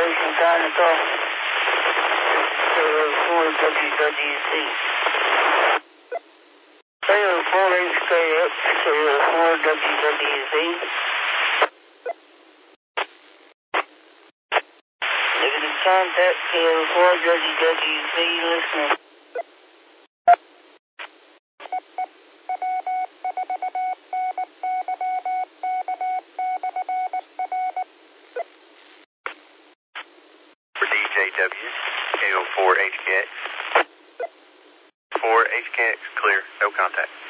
Ocean Dinosaur. Kilo 4 WWZ. Kilo 4 HKX, Kilo 4 WWZ. Negative contact, Kilo 4 WWZ, listening. DJW, KO4 HKX. 4 HKX, clear, no contact.